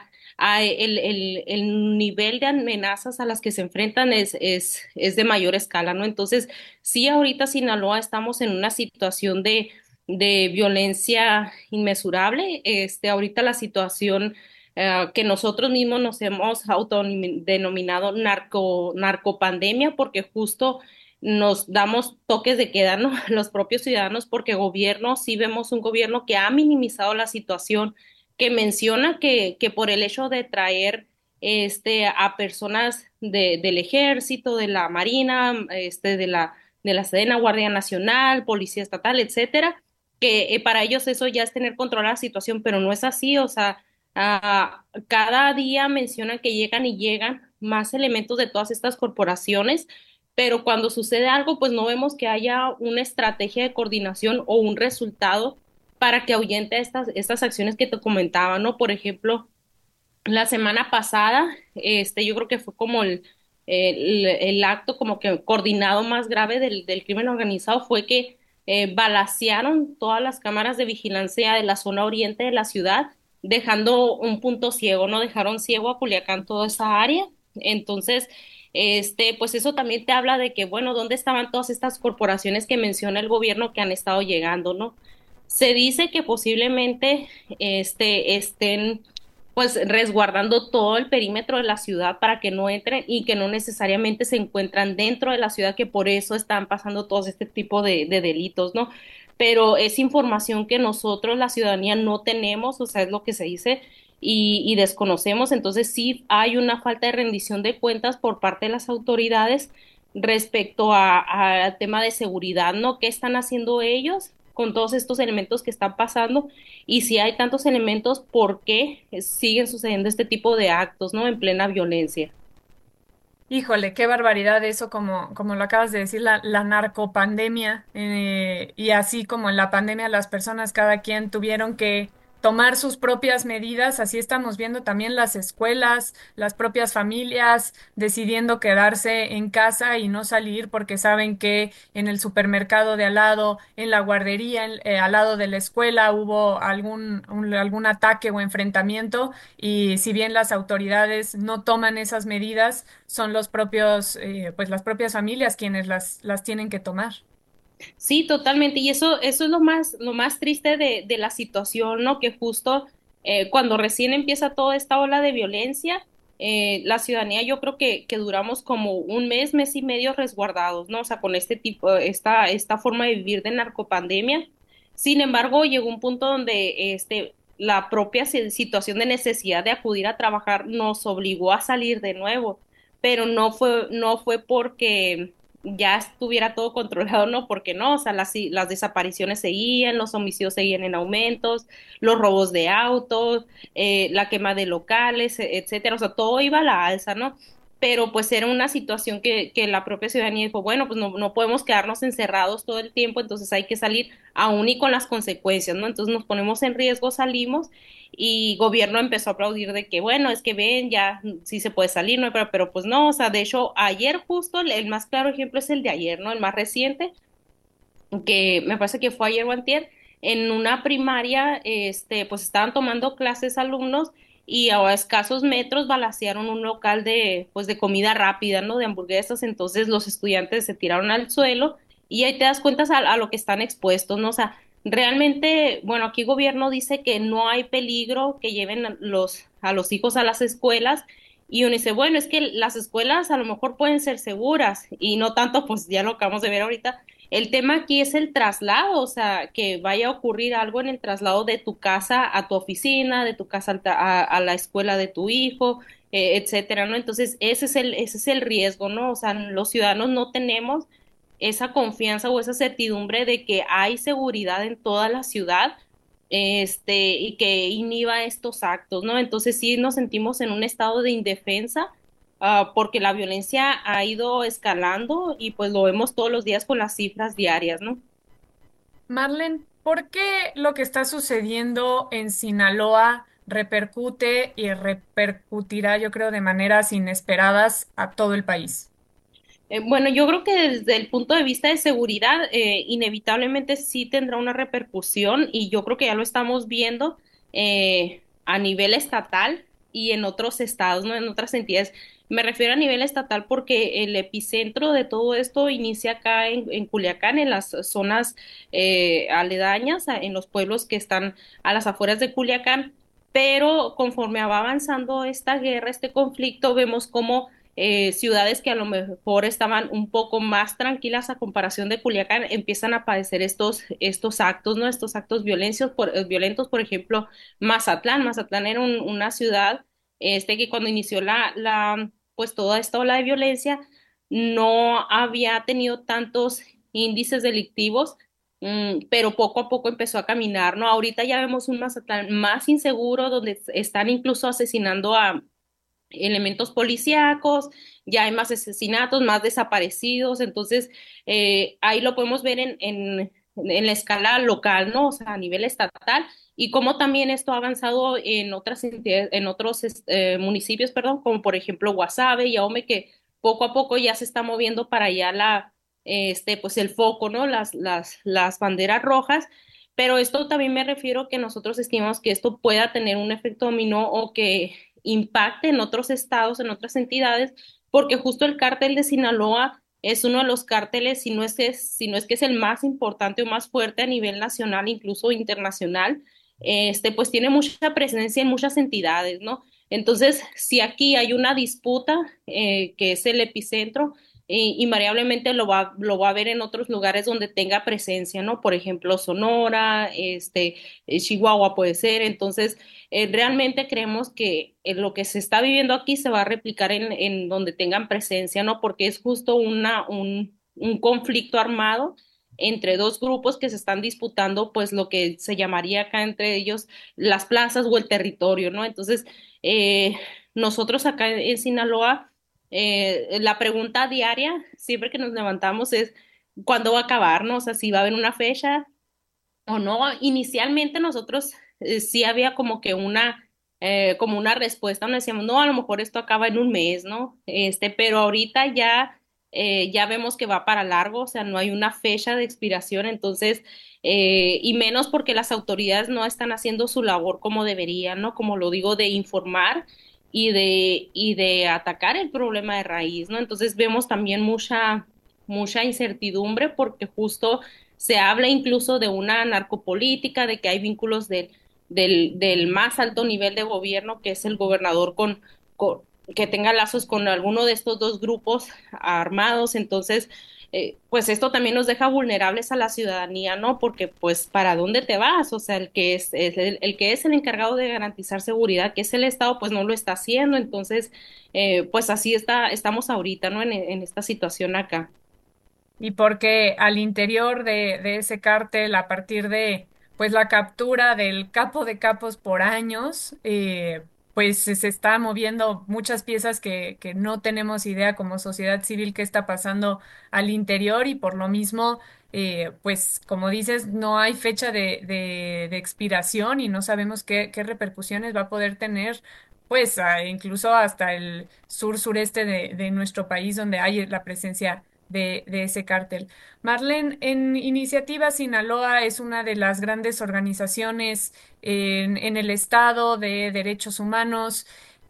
el nivel de amenazas a las que se enfrentan es de mayor escala, ¿no? Entonces, sí, ahorita Sinaloa estamos en una situación de violencia inmesurable. Ahorita la situación que nosotros mismos nos hemos autodenominado narcopandemia, porque justo nos damos toques de queda, ¿no? Los propios ciudadanos, porque gobierno, sí vemos un gobierno que ha minimizado la situación, que menciona que por el hecho de traer a personas del ejército, de la marina, de la Sedena, Guardia Nacional, Policía Estatal, etcétera, que para ellos eso ya es tener controlada la situación, pero no es así. O sea, cada día mencionan que llegan y llegan más elementos de todas estas corporaciones, pero cuando sucede algo, pues no vemos que haya una estrategia de coordinación o un resultado para que ahuyente estas acciones que te comentaba, ¿no? Por ejemplo, la semana pasada, yo creo que fue como el acto como que coordinado más grave del crimen organizado, fue que balacearon todas las cámaras de vigilancia de la zona oriente de la ciudad, dejando un punto ciego, ¿no? Dejaron ciego a Culiacán toda esa área. Entonces, pues eso también te habla de que, bueno, ¿dónde estaban todas estas corporaciones que menciona el gobierno que han estado llegando, ¿no? Se dice que posiblemente estén pues resguardando todo el perímetro de la ciudad para que no entren y que no necesariamente se encuentran dentro de la ciudad, que por eso están pasando todos este tipo de delitos, ¿no? Pero es información que nosotros, la ciudadanía, no tenemos, o sea, es lo que se dice, y desconocemos, entonces sí hay una falta de rendición de cuentas por parte de las autoridades respecto al tema de seguridad, ¿no? ¿Qué están haciendo ellos con todos estos elementos que están pasando? Y si hay tantos elementos, ¿por qué siguen sucediendo este tipo de actos, ¿no? En plena violencia. Híjole, qué barbaridad eso, como lo acabas de decir, la narcopandemia, y así como en la pandemia las personas, cada quien tuvieron que tomar sus propias medidas, así estamos viendo también las escuelas, las propias familias decidiendo quedarse en casa y no salir porque saben que en el supermercado de al lado, en la guardería, al lado de la escuela hubo algún ataque o enfrentamiento, y si bien las autoridades no toman esas medidas, son los propios, pues las propias familias quienes las tienen que tomar. Sí, totalmente. Y eso es lo más triste de la situación, ¿no? Que justo cuando recién empieza toda esta ola de violencia, la ciudadanía yo creo que duramos como un mes, mes y medio resguardados, ¿no? O sea, con este tipo, esta forma de vivir de narcopandemia. Sin embargo, llegó un punto donde la propia situación de necesidad de acudir a trabajar nos obligó a salir de nuevo, pero no fue porque ya estuviera todo controlado, no, porque no, o sea, las desapariciones seguían, los homicidios seguían en aumentos, los robos de autos, la quema de locales, etcétera, o sea, todo iba a la alza, ¿no? Pero pues era una situación que la propia ciudadanía dijo, bueno, pues no podemos quedarnos encerrados todo el tiempo, entonces hay que salir aún y con las consecuencias, ¿no? Entonces nos ponemos en riesgo, salimos, y gobierno empezó a aplaudir de que, bueno, es que ven, ya sí se puede salir, ¿no? Pero pues no, o sea, de hecho, ayer justo, el más claro ejemplo es el de ayer, ¿no? El más reciente, que me parece que fue ayer o antier, en una primaria, pues estaban tomando clases alumnos y a escasos metros balacearon un local pues de comida rápida, ¿no? De hamburguesas, entonces los estudiantes se tiraron al suelo y ahí te das cuenta a lo que están expuestos, ¿no? O sea, realmente, bueno, aquí el gobierno dice que no hay peligro que lleven a los hijos a las escuelas, y uno dice, bueno, es que las escuelas a lo mejor pueden ser seguras y no tanto, pues ya lo acabamos de ver ahorita. El tema aquí es el traslado, o sea, que vaya a ocurrir algo en el traslado de tu casa a tu oficina, de tu casa a la escuela de tu hijo, etcétera, ¿no? Entonces, ese es el riesgo, ¿no? O sea, los ciudadanos no tenemos esa confianza o esa certidumbre de que hay seguridad en toda la ciudad, y que inhiba estos actos, ¿no? Entonces sí nos sentimos en un estado de indefensa, porque la violencia ha ido escalando y pues lo vemos todos los días con las cifras diarias, ¿no? Marlen, ¿por qué lo que está sucediendo en Sinaloa repercute y repercutirá, yo creo, de maneras inesperadas a todo el país? Bueno, yo creo que desde el punto de vista de seguridad, inevitablemente sí tendrá una repercusión, y yo creo que ya lo estamos viendo a nivel estatal y en otros estados, ¿no? En otras entidades. Me refiero a nivel estatal porque el epicentro de todo esto inicia acá en Culiacán, en las zonas aledañas, en los pueblos que están a las afueras de Culiacán, pero conforme va avanzando esta guerra, este conflicto, vemos cómo ciudades que a lo mejor estaban un poco más tranquilas a comparación de Culiacán empiezan a padecer estos actos, ¿no? Estos actos violentos, por ejemplo, Mazatlán. Mazatlán era una ciudad que cuando inició pues toda esta ola de violencia no había tenido tantos índices delictivos, pero poco a poco empezó a caminar, ¿no? Ahorita ya vemos un Mazatlán más inseguro, donde están incluso asesinando a elementos policíacos, ya hay más asesinatos, más desaparecidos, entonces ahí lo podemos ver en la escala local, ¿no? O sea, a nivel estatal, y cómo también esto ha avanzado en otras entidades, en otros municipios, perdón, como por ejemplo Guasave y Ahome, que poco a poco ya se está moviendo para allá pues el foco, ¿no? Las banderas rojas. Pero esto también me refiero que nosotros estimamos que esto pueda tener un efecto dominó o que impacte en otros estados, en otras entidades, porque justo el cártel de Sinaloa es uno de los cárteles, si no es que es el más importante o más fuerte a nivel nacional, incluso internacional, pues tiene mucha presencia en muchas entidades, ¿no? Entonces, si aquí hay una disputa, que es el epicentro, invariablemente lo va a ver en otros lugares donde tenga presencia, ¿no? Por ejemplo, Sonora, Chihuahua puede ser. Entonces, realmente creemos que lo que se está viviendo aquí se va a replicar en donde tengan presencia, ¿no? Porque es justo un conflicto armado entre dos grupos que se están disputando, pues lo que se llamaría acá entre ellos las plazas o el territorio, ¿no? Entonces, eh, nosotros acá en Sinaloa, la pregunta diaria, siempre que nos levantamos, es ¿cuándo va a acabar, no? O sea, si va a haber una fecha o no. Inicialmente nosotros sí había como una respuesta, nos decíamos, no, a lo mejor esto acaba en un mes, ¿no? Pero ahorita ya vemos que va para largo, o sea, no hay una fecha de expiración. Entonces, y menos porque las autoridades no están haciendo su labor como deberían, ¿no? Como lo digo, de informar y de atacar el problema de raíz, ¿no? Entonces vemos también mucha incertidumbre porque justo se habla incluso de una narcopolítica, de que hay vínculos del más alto nivel de gobierno, que es el gobernador con que tenga lazos con alguno de estos dos grupos armados. Entonces, pues esto también nos deja vulnerables a la ciudadanía, ¿no? Porque pues ¿para dónde te vas? O sea, el que es el encargado de garantizar seguridad, que es el Estado, pues no lo está haciendo. Entonces, pues así estamos ahorita, ¿no? En esta situación acá. Y porque al interior de ese cártel, a partir de pues la captura del capo de capos por años, pues se está moviendo muchas piezas que no tenemos idea como sociedad civil qué está pasando al interior, y por lo mismo, pues como dices, no hay fecha de expiración y no sabemos qué repercusiones va a poder tener. Pues incluso hasta el sureste de nuestro país, donde hay la presencia de ese cártel. Marlene, en Iniciativa Sinaloa es una de las grandes organizaciones en el estado de derechos humanos.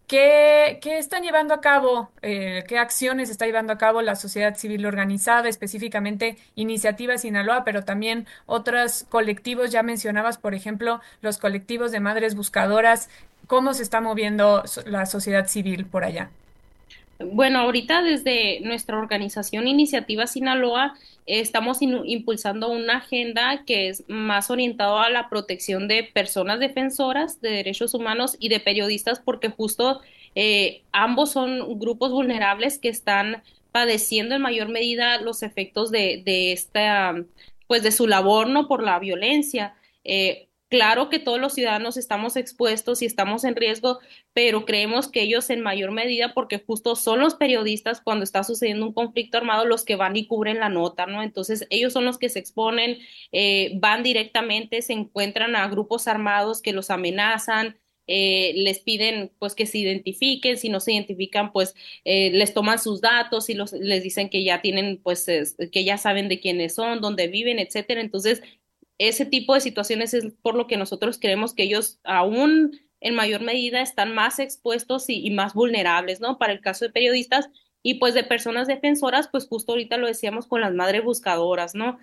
¿Qué están llevando a cabo? ¿Qué acciones está llevando a cabo la sociedad civil organizada, específicamente Iniciativa Sinaloa, pero también otros colectivos? Ya mencionabas, por ejemplo, los colectivos de madres buscadoras. ¿Cómo se está moviendo la sociedad civil por allá? Bueno, ahorita desde nuestra organización Iniciativa Sinaloa, estamos impulsando una agenda que es más orientada a la protección de personas defensoras de derechos humanos y de periodistas, porque justo ambos son grupos vulnerables que están padeciendo en mayor medida los efectos de esta, pues de su labor, ¿no? Por la violencia. Claro que todos los ciudadanos estamos expuestos y estamos en riesgo, pero creemos que ellos en mayor medida, porque justo son los periodistas cuando está sucediendo un conflicto armado los que van y cubren la nota, ¿no? Entonces ellos son los que se exponen, van directamente, se encuentran a grupos armados que los amenazan, les piden pues que se identifiquen. Si no se identifican, pues les toman sus datos y les dicen que ya tienen, pues que ya saben de quiénes son, dónde viven, etcétera. Entonces ese tipo de situaciones es por lo que nosotros creemos que ellos aún en mayor medida están más expuestos y más vulnerables, ¿no? Para el caso de periodistas y pues de personas defensoras, pues justo ahorita lo decíamos con las madres buscadoras, ¿no?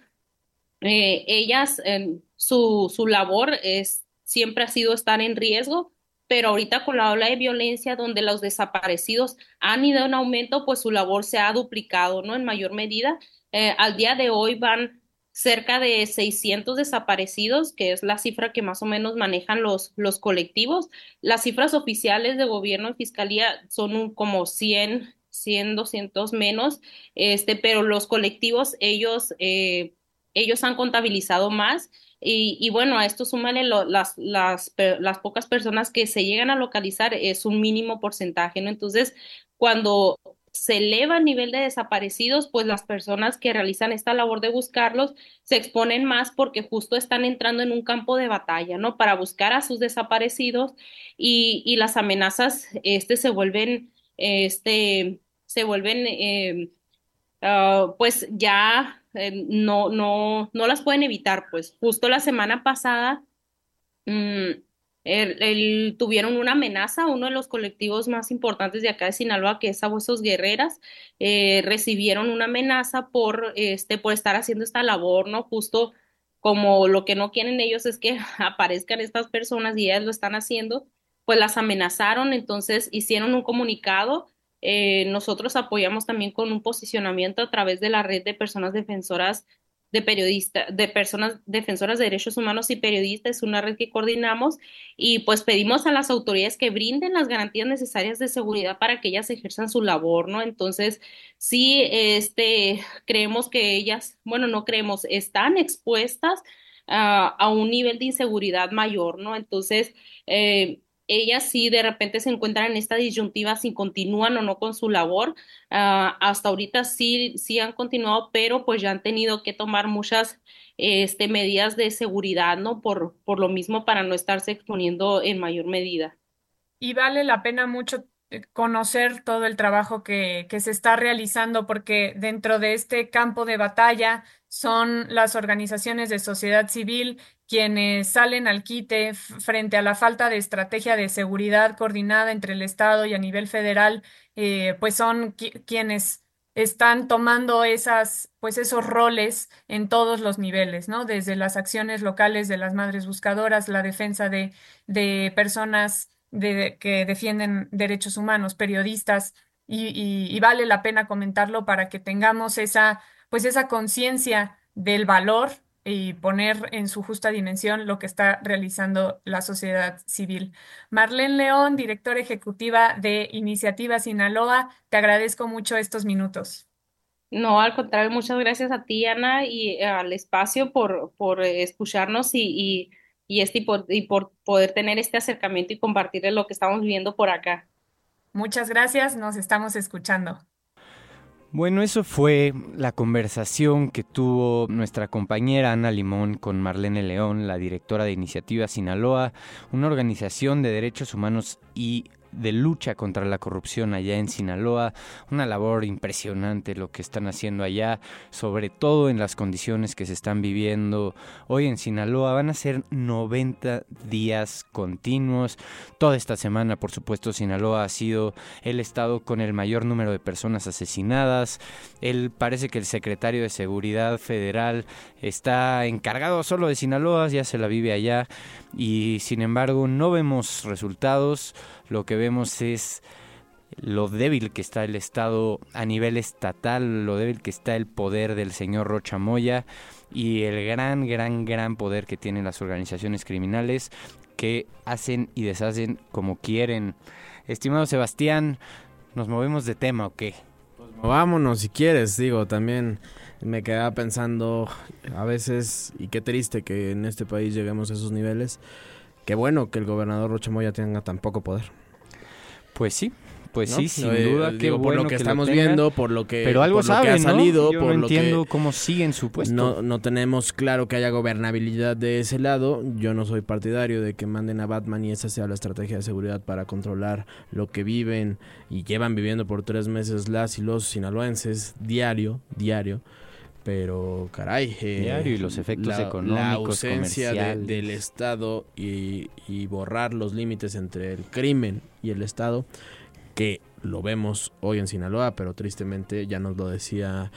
Ellas, su labor siempre ha sido estar en riesgo, pero ahorita con la ola de violencia donde los desaparecidos han ido en aumento, pues su labor se ha duplicado, ¿no? En mayor medida. Al día de hoy van cerca de 600 desaparecidos, que es la cifra que más o menos manejan los colectivos. Las cifras oficiales de gobierno y fiscalía son como 100, 200 menos, pero los colectivos, ellos han contabilizado más. Y bueno, a esto súmale las pocas personas que se llegan a localizar, es un mínimo porcentaje, ¿no? Entonces, cuando se eleva el nivel de desaparecidos, pues las personas que realizan esta labor de buscarlos se exponen más porque justo están entrando en un campo de batalla, ¿no? Para buscar a sus desaparecidos y las amenazas, se vuelven, pues ya no las pueden evitar. Pues justo la semana pasada, mm, tuvieron una amenaza, uno de los colectivos más importantes de acá de Sinaloa, que es Sabuesos Guerreras, recibieron una amenaza por estar haciendo esta labor, ¿no? Justo como lo que no quieren ellos es que aparezcan estas personas y ellas lo están haciendo, pues las amenazaron, entonces hicieron un comunicado. Nosotros apoyamos también con un posicionamiento a través de la red de personas defensoras de personas defensoras de derechos humanos y periodistas, es una red que coordinamos y pues pedimos a las autoridades que brinden las garantías necesarias de seguridad para que ellas ejerzan su labor, ¿no? Entonces, sí, creemos que ellas, bueno, no creemos, están expuestas a un nivel de inseguridad mayor, ¿no? Entonces, ellas sí de repente se encuentran en esta disyuntiva si continúan o no con su labor. Hasta ahorita sí han continuado, pero pues ya han tenido que tomar muchas medidas de seguridad, ¿no? Por lo mismo para no estarse exponiendo en mayor medida. Y vale la pena mucho conocer todo el trabajo que se está realizando, porque dentro de este campo de batalla son las organizaciones de sociedad civil quienes salen al quite frente a la falta de estrategia de seguridad coordinada entre el Estado y a nivel federal, pues son quienes están tomando pues esos roles en todos los niveles, ¿no? Desde las acciones locales de las madres buscadoras, la defensa de personas que defienden derechos humanos, periodistas, y vale la pena comentarlo para que tengamos pues esa conciencia del valor y poner en su justa dimensión lo que está realizando la sociedad civil. Marlene León, directora ejecutiva de Iniciativa Sinaloa, te agradezco mucho estos minutos. No, al contrario, muchas gracias a ti, Ana, y al espacio por escucharnos y por poder tener este acercamiento y compartir lo que estamos viviendo por acá. Muchas gracias, nos estamos escuchando. Bueno, eso fue la conversación que tuvo nuestra compañera Ana Limón con Marlene León, la directora de Iniciativa Sinaloa, una organización de derechos humanos y de lucha contra la corrupción allá en Sinaloa. Una labor impresionante lo que están haciendo allá, sobre todo en las condiciones que se están viviendo hoy en Sinaloa. Van a ser 90 días continuos. Toda esta semana, por supuesto, Sinaloa ha sido el estado con el mayor número de personas asesinadas. Parece que el secretario de Seguridad Federal está encargado solo de Sinaloa, ya se la vive allá, y sin embargo no vemos resultados. Lo que vemos es lo débil que está el Estado a nivel estatal, lo débil que está el poder del señor Rocha Moya y el gran poder que tienen las organizaciones criminales que hacen y deshacen como quieren. Estimado Sebastián, ¿nos movemos de tema o qué? Pues vámonos si quieres, digo, también me quedaba pensando a veces, y qué triste que en este país lleguemos a esos niveles. Qué bueno que el gobernador Rocha Moya tenga tan poco poder. Pues sí, ¿no? Sin duda. Qué bueno por lo que estamos viendo, por lo que, pero algo por sabe, lo que ha salido, ¿no? Yo por no lo entiendo que cómo sigue en su puesto. No tenemos claro que haya gobernabilidad de ese lado. Yo no soy partidario de que manden a Batman y esa sea la estrategia de seguridad para controlar lo que viven y llevan viviendo por 3 meses las y los sinaloenses diario. Pero, caray, diario, y los efectos económicos, la ausencia del Estado y borrar los límites entre el crimen y el Estado, que lo vemos hoy en Sinaloa, pero tristemente ya nos lo decía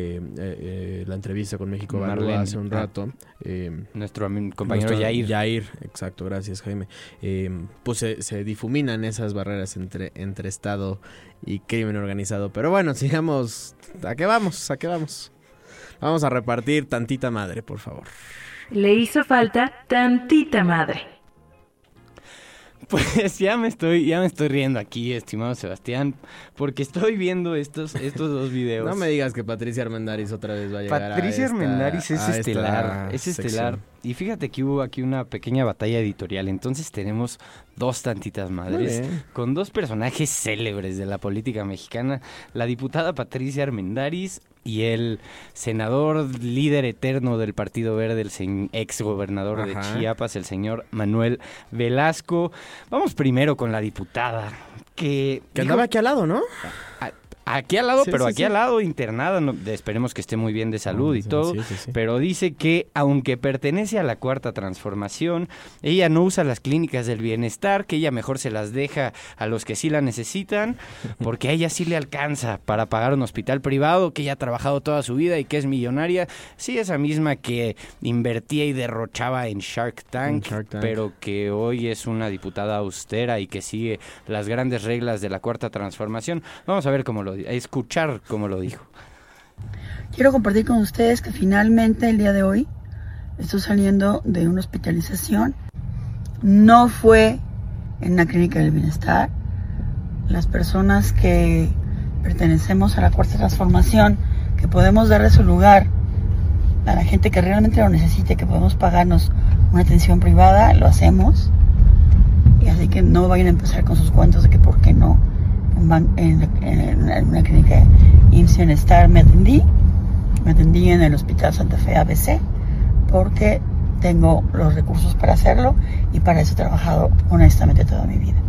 la entrevista con México Evalúa hace un rato. Nuestro compañero Yair. Exacto, gracias, Jaime. Pues se difuminan esas barreras entre Estado y crimen organizado. Pero bueno, sigamos. ¿A qué vamos? Vamos a repartir tantita madre, por favor. Le hizo falta tantita madre. Pues ya me estoy riendo aquí, estimado Sebastián, porque estoy viendo estos 2 videos. No me digas que Patricia Armendáriz otra vez va a llegar Patricia Armendáriz es estelar. Sección. Y fíjate que hubo aquí una pequeña batalla editorial. Entonces tenemos 2 tantitas madres con 2 personajes célebres de la política mexicana. La diputada Patricia Armendáriz y el senador líder eterno del Partido Verde, el ex gobernador de Chiapas, el señor Manuel Velasco. Vamos primero con la diputada que andaba aquí al lado, ¿no? Aquí al lado, Sí, pero sí, aquí sí. al lado, internada, esperemos que esté muy bien de salud y todo, sí. pero dice que aunque pertenece a la Cuarta Transformación, ella no usa las clínicas del bienestar, que ella mejor se las deja a los que sí la necesitan, porque a ella sí le alcanza para pagar un hospital privado, que ella ha trabajado toda su vida y que es millonaria, sí, esa misma que invertía y derrochaba en Shark Tank, pero que hoy es una diputada austera y que sigue las grandes reglas de la Cuarta Transformación. Vamos a ver cómo lo escuchar cómo lo dijo. Quiero compartir con ustedes que finalmente el día de hoy estoy saliendo de una hospitalización. No fue en una clínica del bienestar. Las personas que pertenecemos a la Cuarta Transformación, que podemos darle su lugar a la gente que realmente lo necesite, que podemos pagarnos una atención privada, lo hacemos. Y así que no vayan a empezar con sus cuentos de que por qué no en una clínica IMSS Bienestar me atendí en el Hospital Santa Fe ABC porque tengo los recursos para hacerlo y para eso he trabajado honestamente toda mi vida.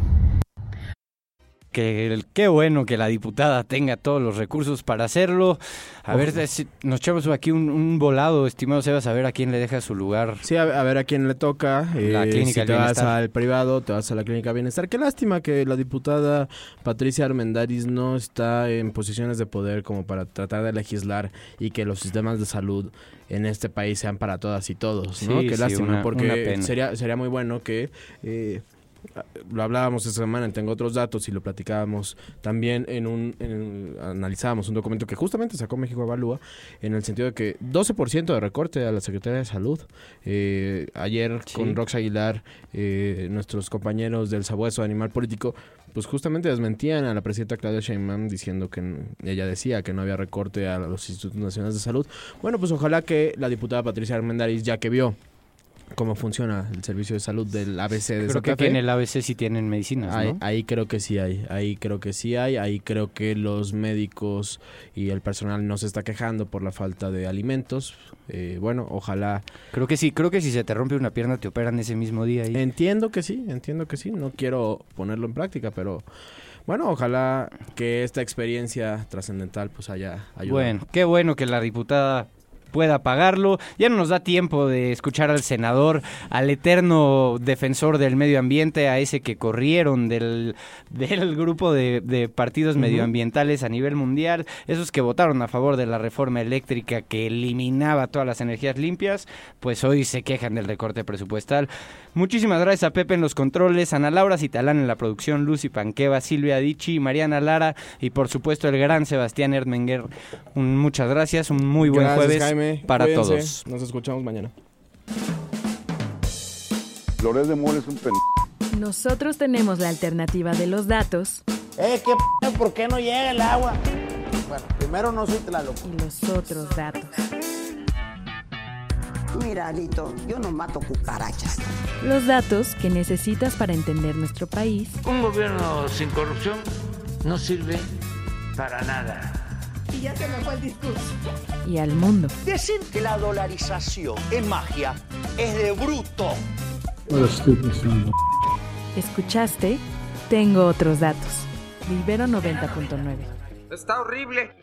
Qué bueno que la diputada tenga todos los recursos para hacerlo. A ver, si nos echamos aquí un volado, estimado Sebas, a ver a quién le deja su lugar. Sí, a ver a quién le toca. La clínica si te vas al privado, te vas a la clínica bienestar. Qué lástima que la diputada Patricia Armendáriz no está en posiciones de poder como para tratar de legislar y que los sistemas de salud en este país sean para todas y todos, ¿no? Sí, Qué sí, lástima, porque una pena. sería muy bueno que... lo hablábamos esta semana en Tengo Otros Datos y lo platicábamos también analizábamos un documento que justamente sacó México Evalúa, en el sentido de que 12% de recorte a la Secretaría de Salud. Ayer con Rox Aguilar, nuestros compañeros del Sabueso Animal Político, pues justamente desmentían a la presidenta Claudia Sheinbaum diciendo que ella decía que no había recorte a los Institutos Nacionales de Salud. Bueno, pues ojalá que la diputada Patricia Armendáriz, ya que vio cómo funciona el servicio de salud del ABC de Creo Santa que aquí Fe. en el ABC sí tienen medicinas, ¿no? Ahí creo que sí hay, ahí creo que los médicos y el personal no se está quejando por la falta de alimentos. Bueno, ojalá. Creo que si se te rompe una pierna te operan ese mismo día. Ahí. Entiendo que sí, no quiero ponerlo en práctica, pero bueno, ojalá que esta experiencia trascendental pues haya ayudado. Bueno, qué bueno que la diputada pueda pagarlo. Ya no nos da tiempo de escuchar al senador, al eterno defensor del medio ambiente, a ese que corrieron del grupo de partidos medioambientales a nivel mundial, esos que votaron a favor de la reforma eléctrica que eliminaba todas las energías limpias, pues hoy se quejan del recorte presupuestal. Muchísimas gracias a Pepe en los controles, Ana Laura Citalán en la producción, Lucy Panqueva, Silvia Dichi, Mariana Lara y por supuesto el gran Sebastián Erdmenguer. Muchas gracias, un muy buen jueves, Jaime. Para Cuídense, todos. Nos escuchamos mañana. Loret de Mola es un pendejo. Nosotros tenemos la alternativa de los datos. ¿Por qué no llega el agua? Bueno, primero no soy Tlaloc. Y los otros datos. Mira, Alito, yo no mato cucarachas. Los datos que necesitas para entender nuestro país. Un gobierno sin corrupción no sirve para nada. Y ya se me fue el discurso. Y al mundo. Decir que la dolarización es magia es de bruto. ¿Escuchaste? Tengo otros datos. Ibero 90.9. Está horrible.